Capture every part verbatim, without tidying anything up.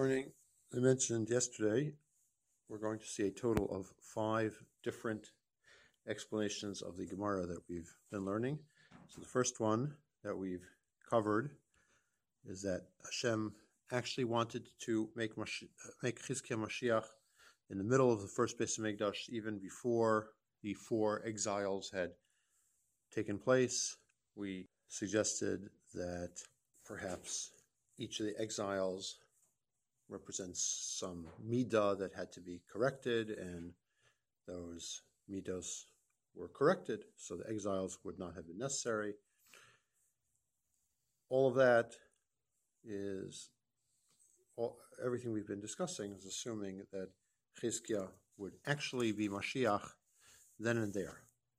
Morning. I mentioned yesterday we're going to see a total of five different explanations of the Gemara that we've been learning. So the first one that we've covered is that Hashem actually wanted to make Mashi- make Chizkiah Mashiach in the middle of the first Beis Hamikdash, even before the four exiles had taken place. We suggested that perhaps each of the exiles represents some midah that had to be corrected, and those midos were corrected, so the exiles would not have been necessary. All of that is, all, everything we've been discussing is assuming that Chizkiah would actually be Mashiach then and there.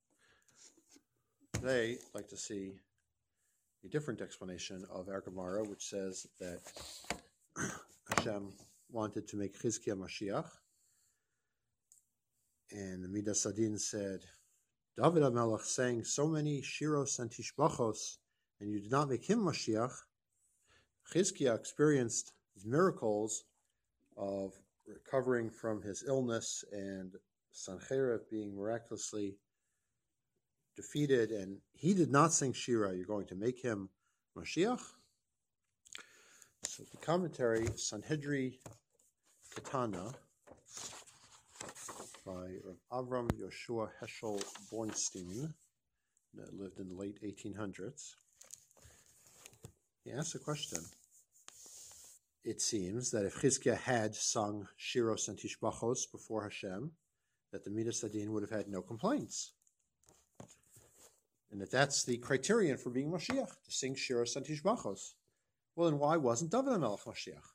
Today, I'd like to see a different explanation of our Gemara, which says that Hashem wanted to make Chizkiah Mashiach, and the Midas Adin said, David HaMelech sang so many shiros and tishbachos, and you did not make him Mashiach. Chizkiah experienced miracles of recovering from his illness and Sancherib being miraculously defeated, and he did not sing Shira. You're going to make him Mashiach? So the commentary, Sanhedri Ketana, by Rav Avram Yoshua Heschel Bornstein, that lived in the late eighteen hundreds, he asks a question. It seems that if Chizkiah had sung Shiros and Tishbachos before Hashem, that the Midas Adin would have had no complaints. And that that's the criterion for being Mashiach, to sing Shiros and Tishbachos. Well, then why wasn't David HaMelech Mashiach?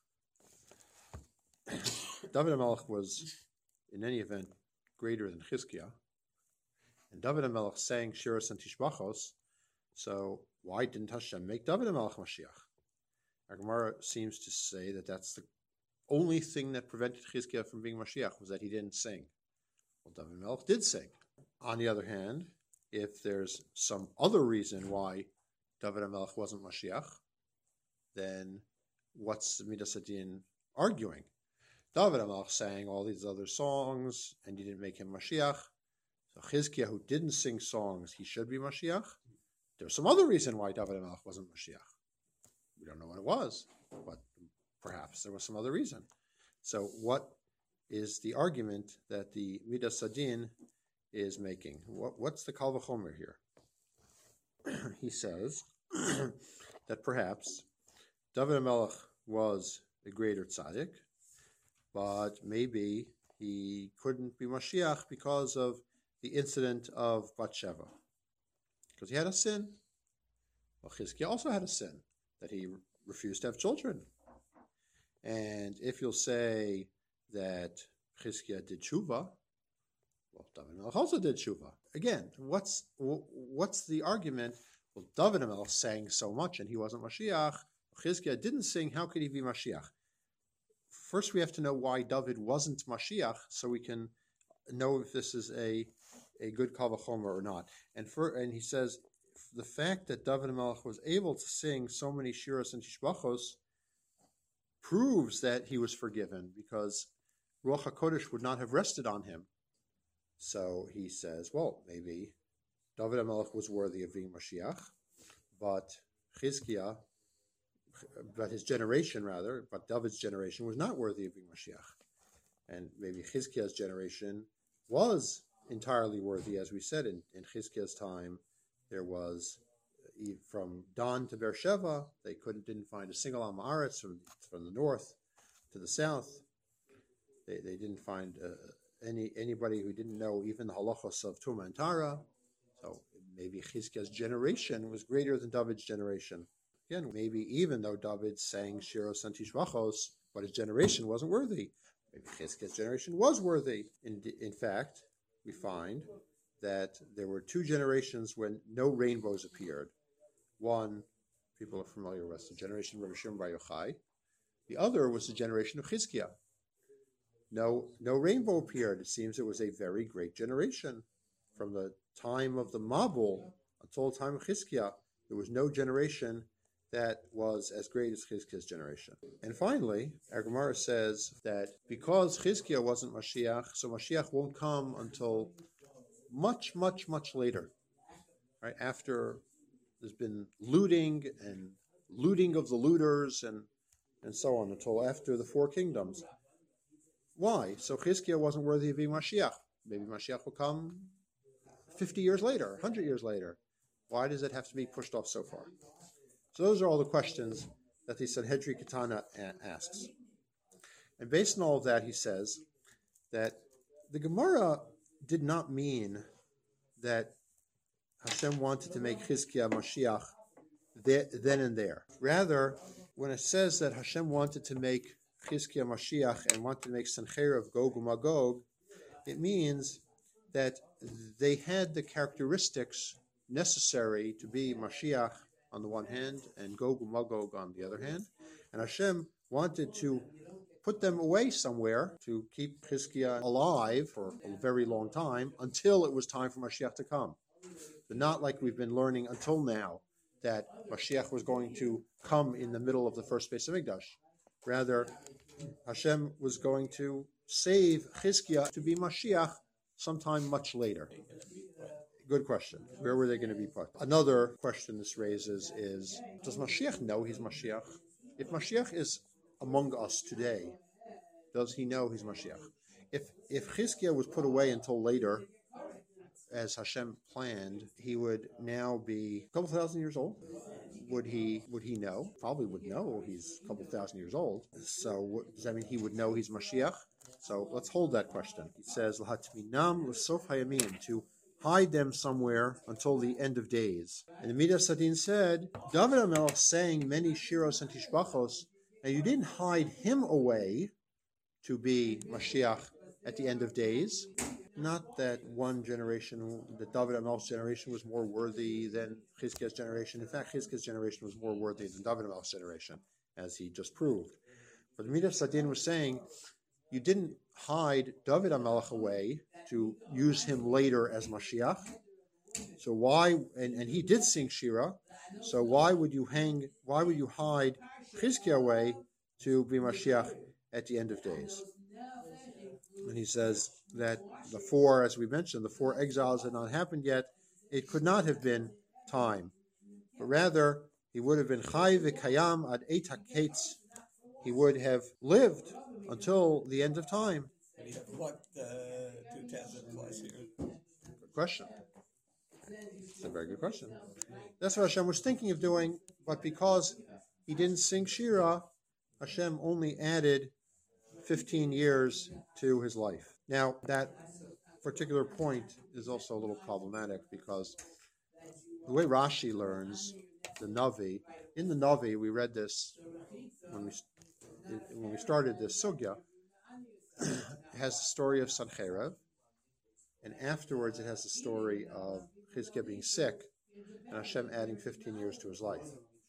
David HaMelech was, in any event, greater than Chizkiah. And David HaMelech sang Shiros and Tishbachos, so why didn't Hashem make David HaMelech Mashiach? Our Gemara seems to say that that's the only thing that prevented Chizkiah from being Mashiach, was that he didn't sing. Well, David HaMelech did sing. On the other hand, if there's some other reason why David HaMelech wasn't Mashiach, then what's Midas Adin arguing? David HaMelech sang all these other songs, and you didn't make him Mashiach. So Chizkiah, who didn't sing songs, he should be Mashiach. There's some other reason why David HaMelech wasn't Mashiach. We don't know what it was, but perhaps there was some other reason. So what is the argument that the Midas Adin is making? What, what's the Kal V'chomer here? He says that perhaps David HaMelech was a greater tzaddik, but maybe he couldn't be Mashiach because of the incident of Bathsheba, because he had a sin. Well, Chizkiah also had a sin, that he refused to have children. And if you'll say that Chizkiah did tshuva, well, David HaMelech also did tshuva. Again, what's what's the argument? Well, David HaMelech sang so much and he wasn't Mashiach. Chizkiah didn't sing, how could he be Mashiach? First, we have to know why David wasn't Mashiach, so we can know if this is a, a good Kal V'chomer or not. And for, and he says, the fact that David HaMelech was able to sing so many shiros and tishbachos proves that he was forgiven, because Ruach HaKodesh would not have rested on him. So he says, well, maybe David HaMelech was worthy of being Mashiach, but Chizkiah, but his generation rather, but David's generation was not worthy of being Mashiach. And maybe Chizkiah's generation was entirely worthy. As we said, in, in Chizkiah's time, there was, from Dan to Beersheba, they couldn't didn't find a single Am Haaretz from, from the north to the south. They they didn't find uh, any anybody who didn't know even the halachos of Tumah and Tara. So maybe Chizkiah's generation was greater than David's generation. Again, maybe even though David sang Shiros and Tishbachos, but his generation wasn't worthy. Maybe Chizkiah's generation was worthy. In, in fact, we find that there were two generations when no rainbows appeared. One, people are familiar with, the generation of Rabbi Shimon Bar Yochai. The other was the generation of Chizkiah. No, no rainbow appeared. It seems it was a very great generation. From the time of the Mabul until the time of Chizkiah, there was no generation that was as great as Chizkiah's generation. And finally, our Gemara says that because Chizkiah wasn't Mashiach, so Mashiach won't come until much, much, much later, right? After there's been looting and looting of the looters and, and so on, until after the four kingdoms. Why? So Chizkiah wasn't worthy of being Mashiach. Maybe Mashiach will come fifty years later, one hundred years later. Why does it have to be pushed off so far? So those are all the questions that the Sanhedrin Ketana asks. And based on all of that, he says that the Gemara did not mean that Hashem wanted to make Chizkiah Mashiach then and there. Rather, when it says that Hashem wanted to make Chizkiah Mashiach and wanted to make Sancheriv Gog and Magog, it means that they had the characteristics necessary to be Mashiach on the one hand, and Gog and Magog on the other hand. And Hashem wanted to put them away somewhere to keep Chizkiah alive for a very long time until it was time for Mashiach to come. But not like we've been learning until now that Mashiach was going to come in the middle of the first Beis Hamikdash. Rather, Hashem was going to save Chizkiah to be Mashiach sometime much later. Good question. Where were they going to be put? Another question this raises is, does Mashiach know he's Mashiach? If Mashiach is among us today, does he know he's Mashiach? If if Chizkiah was put away until later, as Hashem planned, he would now be a couple thousand years old. Would he would he know? Probably would know he's a couple thousand years old. So what, does that mean he would know he's Mashiach? So let's hold that question. He says, L'hatminam l'sof hayamim, to hide them somewhere until the end of days. And the Midas Hadin said, David HaMelech sang many shiros and tishbachos, and you didn't hide him away to be Mashiach at the end of days. Not that one generation, that David HaMelech's generation was more worthy than Chizkiah's generation. In fact, Chizkiah's generation was more worthy than David HaMelech's generation, as he just proved. But the Midas Hadin was saying, you didn't hide David HaMelech away to use him later as Mashiach. So why, and, and he did sing Shira, so why would you hang, why would you hide Chizkiah away to be Mashiach at the end of days? And he says that the four, as we mentioned, the four exiles had not happened yet. It could not have been time, but rather he would have been Chai v'kayam ad et haketz. He would have lived until the end of time. And he, what uh, two tenths applies here? Good question. It's a very good question. That's what Hashem was thinking of doing, but because he didn't sing Shira, Hashem only added fifteen years to his life. Now, that particular point is also a little problematic because the way Rashi learns the Navi, in the Navi, we read this when we when we started this sugya, it has the story of Sancheriv, and afterwards it has the story of Chizkiah being sick and Hashem adding fifteen years to his life.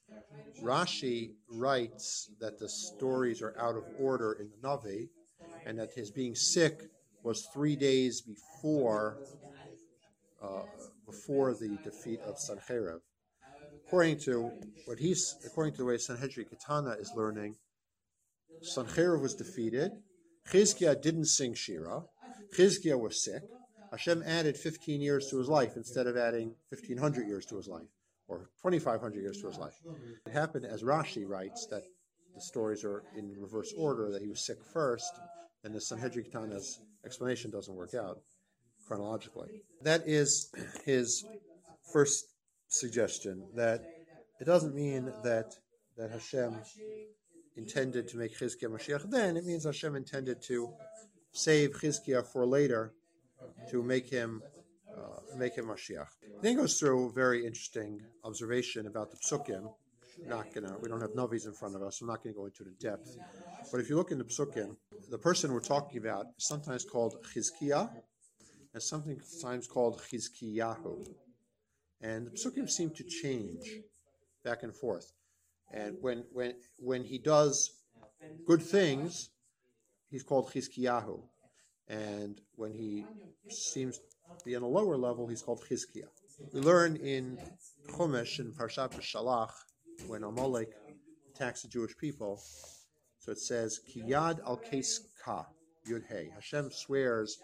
Rashi writes that the stories are out of order in the Navi, and that his being sick was three days before uh, before the defeat of Sancheriv. According to what he's, according to the way Sanhedrin Ketana is learning, Sancheriv was defeated. Chizkiah didn't sing Shira. Chizkiah was sick. Hashem added fifteen years to his life instead of adding fifteen hundred years to his life, or twenty-five hundred years to his life. It happened, as Rashi writes, that the stories are in reverse order, that he was sick first, and the Sanhedrin Ketana's explanation doesn't work out chronologically. That is his first suggestion, that it doesn't mean that that Hashem intended to make Chizkiah Mashiach then. It means Hashem intended to save Chizkiah for later, to make him uh, make him Mashiach. Then goes through a very interesting observation about the Psukim. Not gonna, we don't have Navis in front of us, so I'm not going to go into it in depth. But if you look in the Psukim, the person we're talking about is sometimes called Chizkiah, and sometimes called Chizkiyahu. And the Psukim seem to change back and forth. And when when when he does good things, he's called Chizkiyahu. And when he seems to be on a lower level, he's called Chizkiah. We learn in Chumash, in Parshat Shalach, when Amalek attacks the Jewish people. So it says, Ki yad al kes ka, Yud Hey. Hashem swears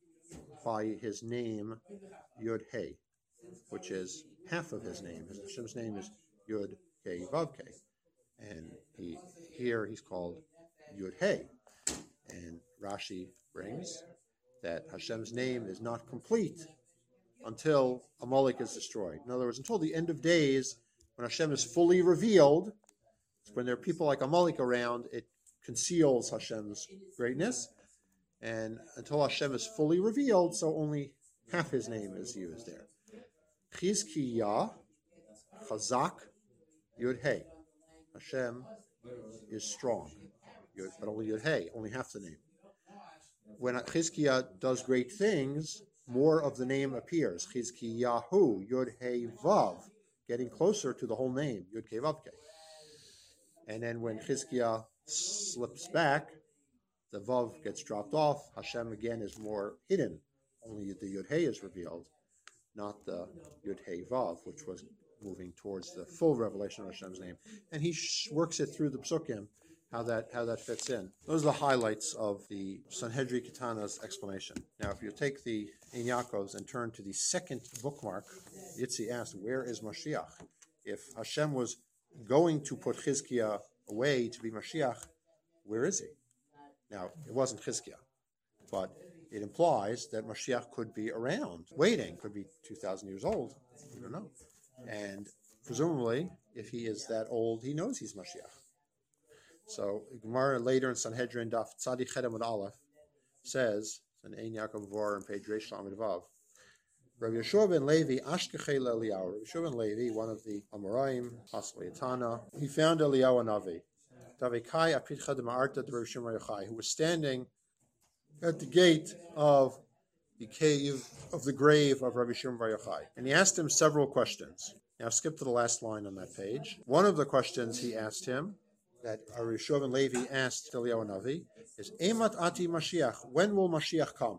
by his name, Yud Hey, which is half of his name. Hashem's name is Yud Hey Vav Kei. And he, here he's called Yud Hey. And Rashi brings that Hashem's name is not complete until Amalek is destroyed. In other words, until the end of days, when Hashem is fully revealed, when there are people like Amalek around, it conceals Hashem's greatness. And until Hashem is fully revealed, so only half his name is used there. Chizkiyah, Chazak, Yud Hey. Hashem is strong, but only Yud Hey, only half the name. When Chizkiyah does great things, more of the name appears. Chizkiyahu, Yud Hey Vav, getting closer to the whole name, Yud Kei Vav Kei. And then when Chizkiyah slips back, the Vav gets dropped off. Hashem again is more hidden. Only the Yud Hey is revealed, not the Yud Hey Vav, which was moving towards the full revelation of Hashem's name. And he sh- works it through the Psukim, how that how that fits in. Those are the highlights of the Sanhedrin Ketana's explanation. Now, if you take the Ein Yaakov's and turn to the second bookmark, Yitzi asked, where is Mashiach? If Hashem was going to put Chizkiah away to be Mashiach, where is he? Now, it wasn't Chizkiah, but it implies that Mashiach could be around, waiting, could be two thousand years old. We don't know. And presumably, if he is that old, he knows he's Mashiach. So, Gemara later in Sanhedrin, Daf Tzadi Chedem and Aleph, says, in Ein Yaakov Vor and page Reish Lamed Vav, Rabbi Yeshua ben Levi, Ashkechei Eliyahu. Rabbi Yeshua ben Levi, one of the Amoraim, possibly a Tana, he found Eliyahu Navi, Tavekai Apitcha de Ma'arta de Rabbi Shimon Yochai, who was standing at the gate of the cave of the grave of Rabbi Shimon Bar Yochai. And he asked him several questions. Now skip to the last line on that page. One of the questions he asked him, that Rabbi Yeshua ben Levi asked Eliyahu Navi, is Emat Ati Mashiach, when will Mashiach come?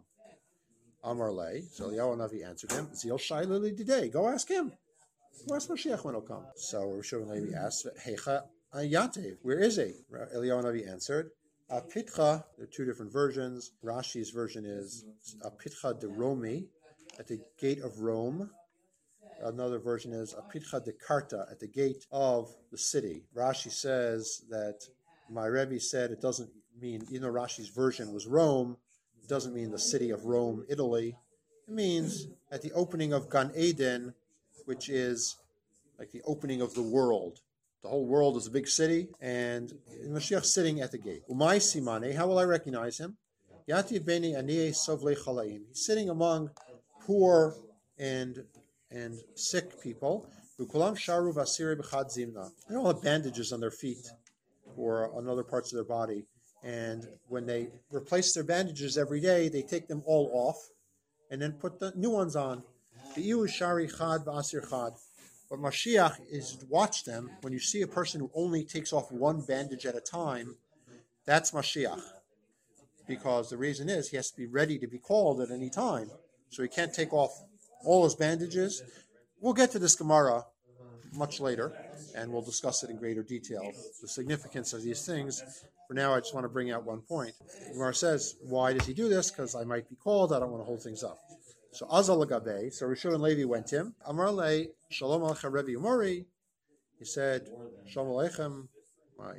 Amar Le, so Eliyahu Navi answered him, Zil Shai Lili Didei, go ask him. Go ask Mashiach when he'll come. So Rabbi Yeshua ben Levi asked, Heicha Ayatev, where is he? Eliyahu Navi answered, Apitcha, there are two different versions. Rashi's version is Apitcha de Romi, at the gate of Rome. Another version is Apitcha de Karta, at the gate of the city. Rashi says that my Rebbe said it doesn't mean, even though Rashi's version was Rome, it doesn't mean the city of Rome, Italy. It means at the opening of Gan Eden, which is like the opening of the world. The whole world is a big city, and Mashiach's sitting at the gate. Umay simane, how will I recognize him? Yativ beni aniyeh sovlei chalaim. He's sitting among poor and and sick people. Ukulam sharu vasiri b'chad zimna. They all have bandages on their feet or on other parts of their body. And when they replace their bandages every day, they take them all off and then put the new ones on. V'iyu shari chad v'asir chad. But Mashiach is to watch them. When you see a person who only takes off one bandage at a time, that's Mashiach. Because the reason is he has to be ready to be called at any time. So he can't take off all his bandages. We'll get to this Gemara much later, and we'll discuss it in greater detail, the significance of these things. For now, I just want to bring out one point. Gemara says, why does he do this? Because I might be called. I don't want to hold things up. So Azal Gabe, so Rishon and Levi went to him. Amar le Shalom Aleichem Rebbe Umori. He said, Shalom Aleichem, my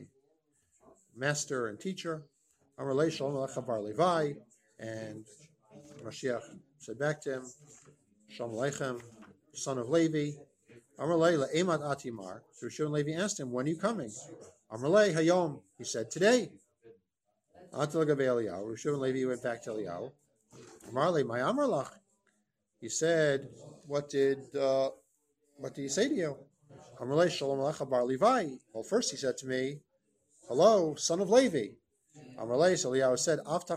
master and teacher. Amar le Shalom Aleichem Bar Levi. And Mashiach said back to him, Shalom Aleichem, son of Levi. Amar le Le'emat Atimar. So Rishon and Levi asked him, when are you coming? Amar le Hayom. He said, today. Atal Gabe Eliyahu. Rishon and Levi went back to Eliyahu. Amar le my Amar lach. He said, what did uh, what did he say to you? Well, first he said to me, hello, son of Levi. So Eliyahu said,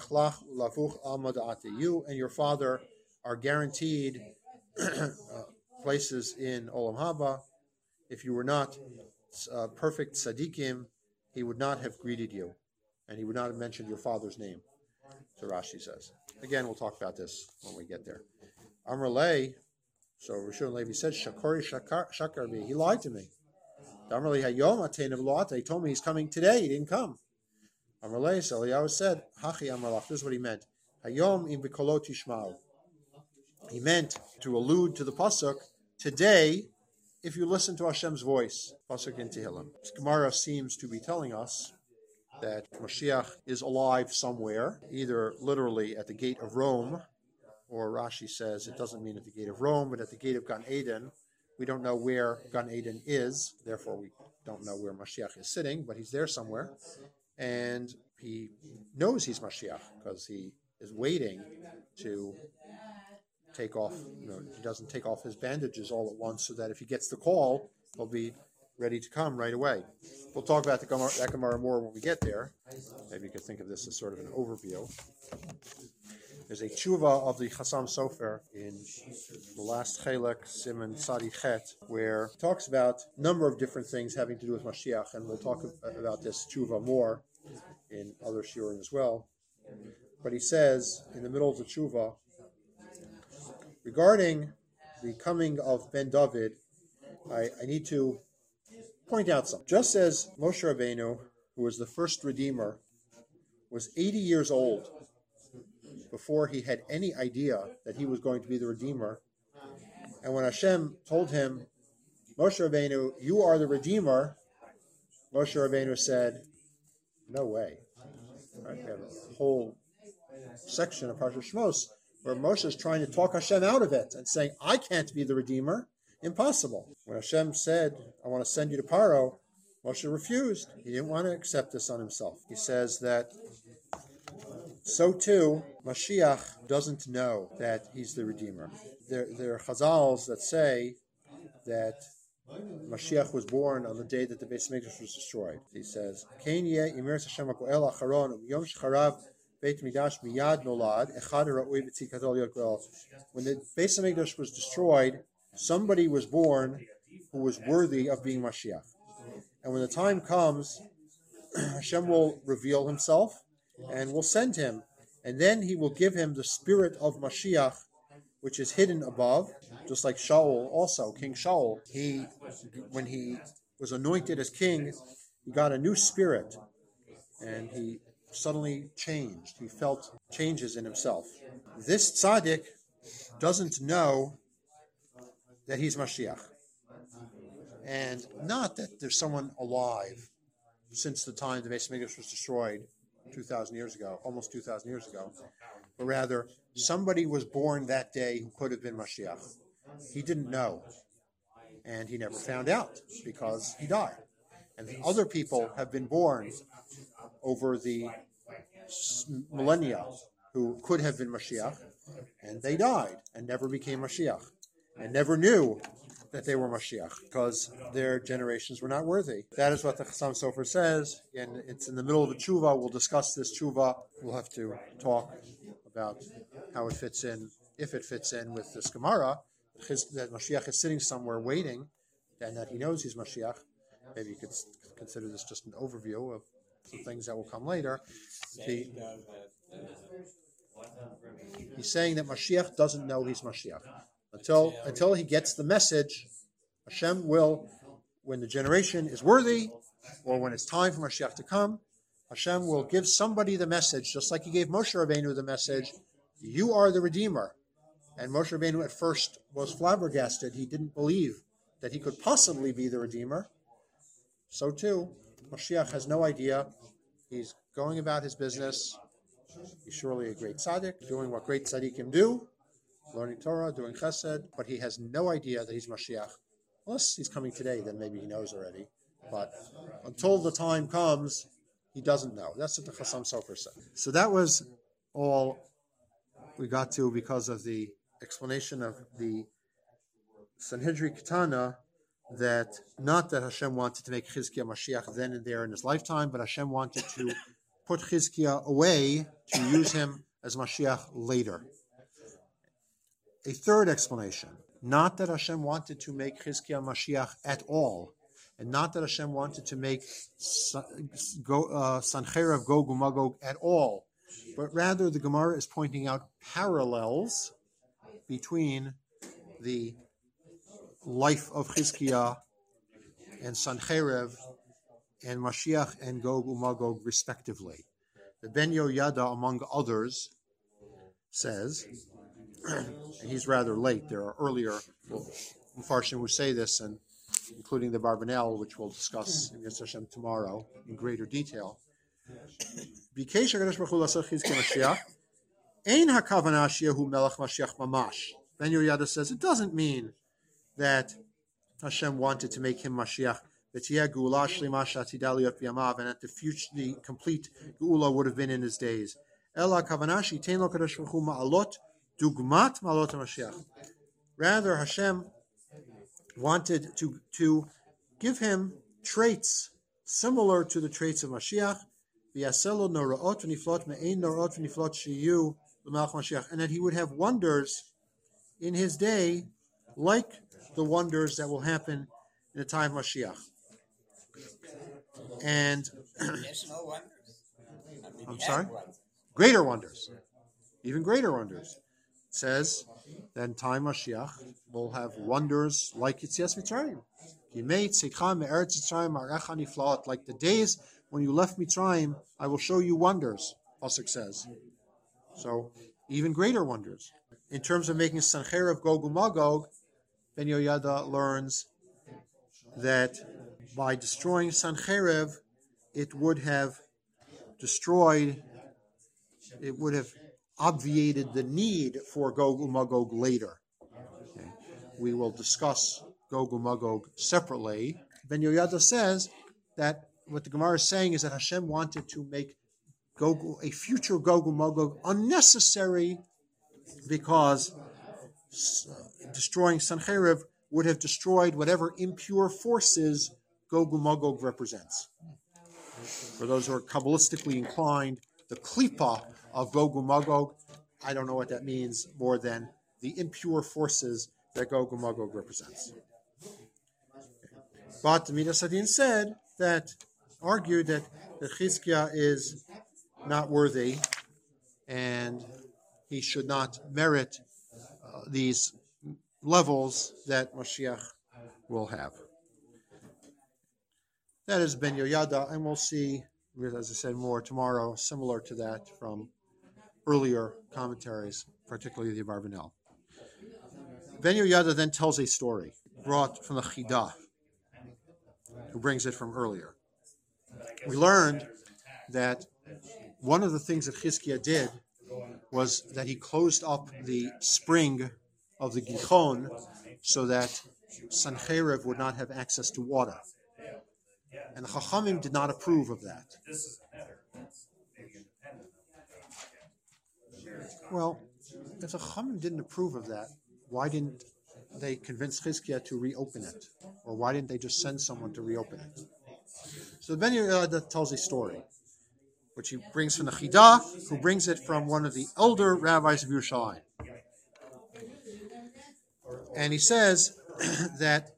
you and your father are guaranteed uh, places in Olam Haba. If you were not uh, perfect tzaddikim, he would not have greeted you, and he would not have mentioned your father's name. So Rashi says. Again, we'll talk about this when we get there. Amar Le, so Rishon Levi said, Shakori Shakar Shakarbi, he lied to me. He told me he's coming today. He didn't come. Amalei, so Eliyahu said, Hachi Amalach. This is what he meant. Hayom im b'kolot yishma'u. He meant to allude to the pasuk, today, if you listen to Hashem's voice. Pasuk in Tehillim. This Gemara seems to be telling us that Mashiach is alive somewhere, either literally at the gate of Rome, or Rashi says it doesn't mean at the gate of Rome, but at the gate of Gan Eden. We don't know where Gan Eden is, therefore we don't know where Mashiach is sitting, but he's there somewhere. And he knows he's Mashiach because he is waiting to take off, you know, he doesn't take off his bandages all at once so that if he gets the call, he'll be ready to come right away. We'll talk about the Gemara, that Gemara more when we get there. Maybe you could think of this as sort of an overview. There's a tshuva of the Chassam Sofer in the last Chelek, Siman Tzadi Chet, where he talks about a number of different things having to do with Mashiach, and we'll talk about this tshuva more in other shiurim as well. But he says, in the middle of the tshuva, regarding the coming of Ben David, I, I need to point out something. Just as Moshe Rabbeinu, who was the first Redeemer, was eighty years old before he had any idea that he was going to be the Redeemer. And when Hashem told him, Moshe Rabbeinu, you are the Redeemer, Moshe Rabbeinu said, no way. Right? We have a whole section of Parashat Shmos where Moshe is trying to talk Hashem out of it and saying, I can't be the Redeemer. Impossible. When Hashem said, I want to send you to Paro, Moshe refused. He didn't want to accept this on himself. He says that so too, Mashiach doesn't know that he's the Redeemer. There, there are Chazals that say that Mashiach was born on the day that the Beis Hamikdash was destroyed. He says, Kein yeh imer Hashem ha'koel acharon yom shecharav Beit Mikdash miyad nolad echad ra'ui b'tzikatol yod goel. When the Beis Hamikdash was destroyed, somebody was born who was worthy of being Mashiach. And when the time comes, Hashem will reveal himself and will send him. And then he will give him the spirit of Mashiach, which is hidden above, just like Shaul also, King Shaul. He, when he was anointed as king, he got a new spirit, and he suddenly changed. He felt changes in himself. This tzaddik doesn't know that he's Mashiach. And not that there's someone alive since the time the Beis Hamikdash was destroyed two thousand years ago, almost two thousand years ago, but rather somebody was born that day who could have been Mashiach. He didn't know, and he never found out because he died. And other people have been born over the millennia who could have been Mashiach, and they died and never became Mashiach, and never knew that they were Mashiach because their generations were not worthy. That is what the Chassam Sofer says, and it's in the middle of the tshuva. We'll discuss this tshuva. We'll have to talk about how it fits in, if it fits in with this Gemara, that Mashiach is sitting somewhere waiting, and that he knows he's Mashiach. Maybe you could consider this just an overview of some things that will come later. The, he's saying that Mashiach doesn't know he's Mashiach. Until until he gets the message, Hashem will, when the generation is worthy, or when it's time for Mashiach to come, Hashem will give somebody the message, just like he gave Moshe Rabbeinu the message, you are the Redeemer. And Moshe Rabbeinu at first was flabbergasted. He didn't believe that he could possibly be the Redeemer. So too, Mashiach has no idea. He's going about his business. He's surely a great tzaddik, doing what great tzaddikim do, learning Torah, doing chesed, but he has no idea that he's Mashiach. Unless he's coming today, then maybe he knows already. But until the time comes, he doesn't know. That's what the Chassam Sofer said. So that was all we got to because of the explanation of the Sanhedrin Ketana, that not that Hashem wanted to make Chizkiah Mashiach then and there in his lifetime, but Hashem wanted to put Chizkiah away to use him as Mashiach later. A third explanation, not that Hashem wanted to make Chizkiah Mashiach at all, and not that Hashem wanted to make Sancheriv Gog uMagog at all, but rather the Gemara is pointing out parallels between the life of Chizkiah and Sancherev and Mashiach and Gog Umagog respectively. The Ben Yoyada, among others, says, and he's rather late, there are earlier Mepharshim who say this, and including the Barbanel, which we'll discuss in Yetzer Hashem tomorrow in greater detail. Bikesh HaKadosh Baruch Hu L'aseh Chizkiah Mashiach, Ein HaKavanah Shehu Melech Mashiach Mamash. Ben Yoyada says it doesn't mean that Hashem wanted to make him Mashiach, and that the future, the complete Geula would have been in his days. Rather, Hashem wanted to, to give him traits similar to the traits of Mashiach, and that he would have wonders in his day like the wonders that will happen in the time of Mashiach. And There's no wonders. I mean, I'm he sorry? had wonders. Greater wonders, even greater wonders. It says that in time Mashiach will have wonders like Yetzias Mitzrayim. Like the days when you left Mitzrayim, I will show you wonders, Pasuk says. So, even greater wonders. In terms of making Sancherev Gog Umagog, Ben Yoyada learns that by destroying Sancherev, it would have destroyed, it would have obviated the need for Gog Umagog later. Okay. We will discuss Gog Umagog separately. Ben Yoyada says that what the Gemara is saying is that Hashem wanted to make Gog, a future Gog Umagog unnecessary because uh, destroying Sancherev would have destroyed whatever impure forces Gog Umagog represents. For those who are Kabbalistically inclined, the klipa of Gog Umagog, I don't know what that means more than the impure forces that Gog Umagog represents. But the Midas Hadin said that, argued that the Chizkiah is not worthy and he should not merit uh, these levels that Mashiach will have. That is Ben Yoyada, and we'll see, as I said, more tomorrow, similar to that from earlier commentaries, particularly the Abarbanel. Ben Yoyada then tells a story brought from the Chidah, who brings it from earlier. We learned that one of the things that Chizkiah did was that he closed up the spring of the Gichon so that Sancherev would not have access to water. And the Chachamim did not approve of that. Well, if the Chachamim didn't approve of that, why didn't they convince Chizkiah to reopen it? Or why didn't they just send someone to reopen it? So the Ben Yoyada tells a story, which he brings from the Chidah, who brings it from one of the elder rabbis of Yerushalayim. And he says that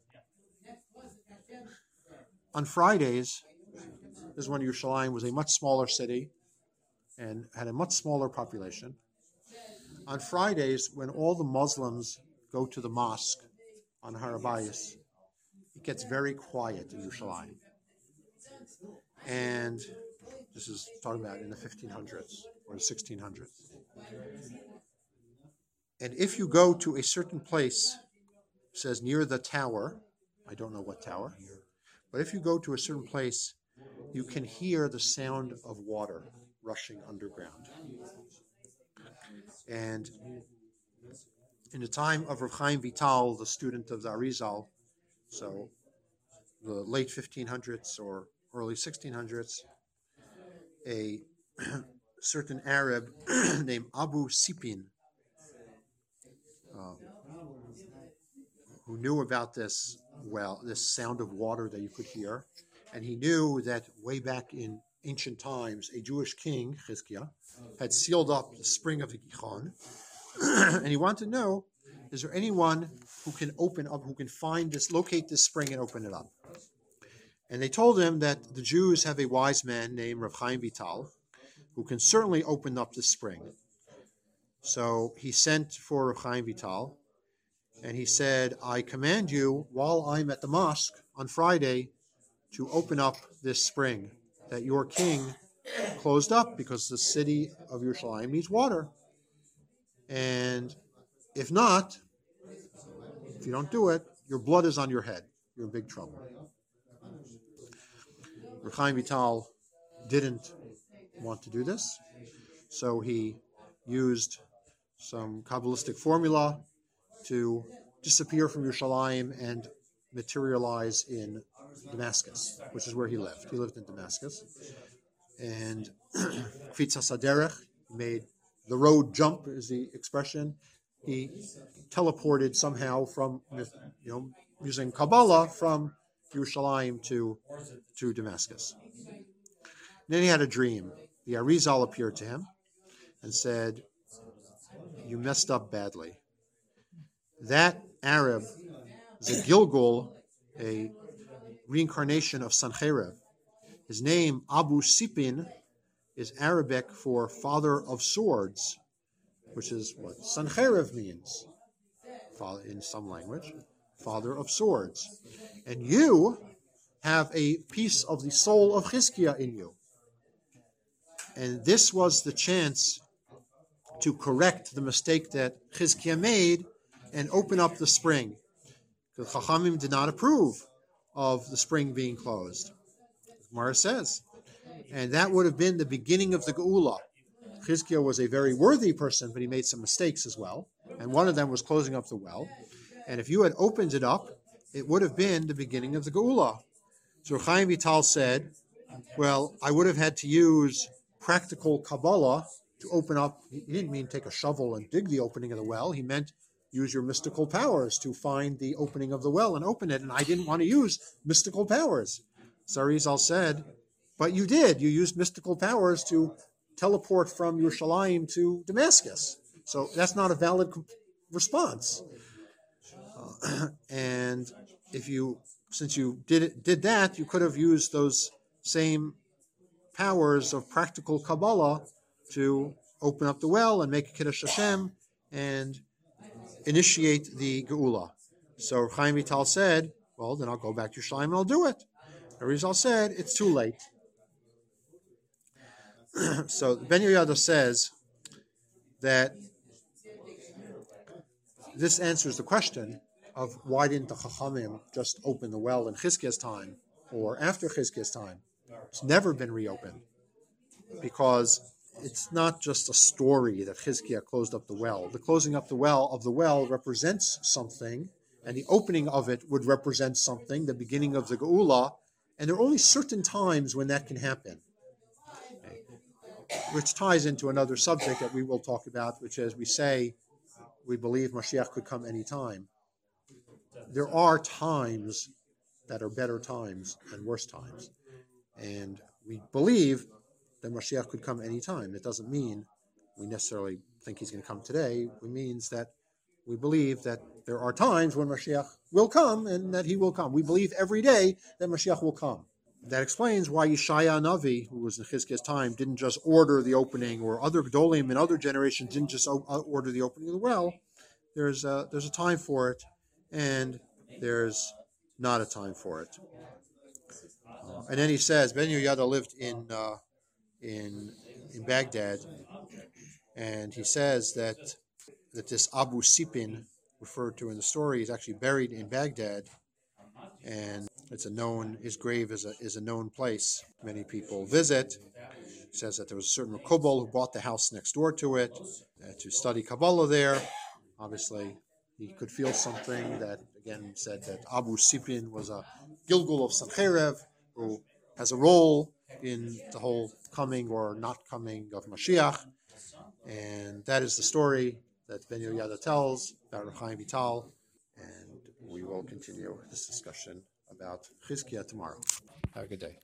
on Fridays, this is when Yerushalayim was a much smaller city and had a much smaller population. On Fridays, when all the Muslims go to the mosque on Har HaBayis, it gets very quiet in Yerushalayim. And this is talking about in the fifteen hundreds or the sixteen hundreds. And if you go to a certain place, it says near the tower, I don't know what tower, but if you go to a certain place, you can hear the sound of water rushing underground. And in the time of Rav Chaim Vital, the student of the Arizal, so the late fifteen hundreds or early sixteen hundreds, a certain Arab named Abu Sipin, uh, who knew about this well, this sound of water that you could hear, and he knew that way back in ancient times, a Jewish king, Chizkiah, had sealed up the spring of the Gichon, and he wanted to know, is there anyone who can open up, who can find this, locate this spring and open it up? And they told him that the Jews have a wise man named Rav Chaim Vital, who can certainly open up this spring. So he sent for Rav Chaim Vital, and he said, I command you, while I'm at the mosque on Friday, to open up this spring that your king closed up because the city of Yerushalayim needs water. And if not, if you don't do it, your blood is on your head. You're in big trouble. Reb Chaim Vital didn't want to do this, so he used some Kabbalistic formula to disappear from Yerushalayim and materialize in Damascus, which is where he lived. He lived in Damascus. And Kfitzas Haderech made the road jump, is the expression. He teleported somehow from, you know, using Kabbalah from Yerushalayim to, to Damascus. And then he had a dream. The Arizal appeared to him and said, "You messed up badly. That Arab is a Gilgul, a reincarnation of Sancherev. His name, Abu Sipin, is Arabic for father of swords, which is what Sancherev means in some language, father of swords. And you have a piece of the soul of Chizkiah in you. And this was the chance to correct the mistake that Chizkiah made and open up the spring. Because Chachamim did not approve of the spring being closed. Gemara says. And that would have been the beginning of the Geula. Chizkiah was a very worthy person, but he made some mistakes as well. And one of them was closing up the well. And if you had opened it up, it would have been the beginning of the Geula. So Reb Chaim Vital said, well, I would have had to use practical Kabbalah to open up. He didn't mean take a shovel and dig the opening of the well. He meant use your mystical powers to find the opening of the well and open it. And I didn't want to use mystical powers. So Arizal said, but you did. You used mystical powers to teleport from Yerushalayim to Damascus. So that's not a valid response. Uh, and if you, since you did it, did that, you could have used those same powers of practical Kabbalah to open up the well and make a Kiddush Hashem and initiate the Geula. So Chaim Vital said, well, then I'll go back to Yerushalayim and I'll do it. Arizal said, it's too late. So Ben Yehoyada says that this answers the question of why didn't the Chachamim just open the well in Chizkiah's time or after Chizkiah's time? It's never been reopened because it's not just a story that Chizkiah closed up the well. The closing up the well of the well represents something, and the opening of it would represent something, the beginning of the Geula, and there are only certain times when that can happen. Which ties into another subject that we will talk about, which is we say we believe Mashiach could come any time. There are times that are better times and worse times. And we believe that Mashiach could come any time. It doesn't mean we necessarily think he's going to come today. It means that we believe that there are times when Mashiach will come and that he will come. We believe every day that Mashiach will come. That explains why Yeshaya Navi, who was in Chizkiah's time, didn't just order the opening, or other Gedolim in other generations didn't just order the opening of the well. There's a, there's a time for it, and there's not a time for it. Uh, and then he says, Ben Yehoyada lived in, uh, in, in Baghdad, and he says that, that this Abu Sipin, referred to in the story, is actually buried in Baghdad, and it's a known, his grave is a is a known place. Many people visit. It says that there was a certain Makubal who bought the house next door to it uh, to study Kabbalah there. Obviously, he could feel something that, again, said that Abu Sipin was a Gilgul of Sancherev who has a role in the whole coming or not coming of Mashiach. And that is the story that Ben Yehoyada tells about Reb Chaim Vital. And we will continue this discussion about Chizkiah tomorrow. Have a good day.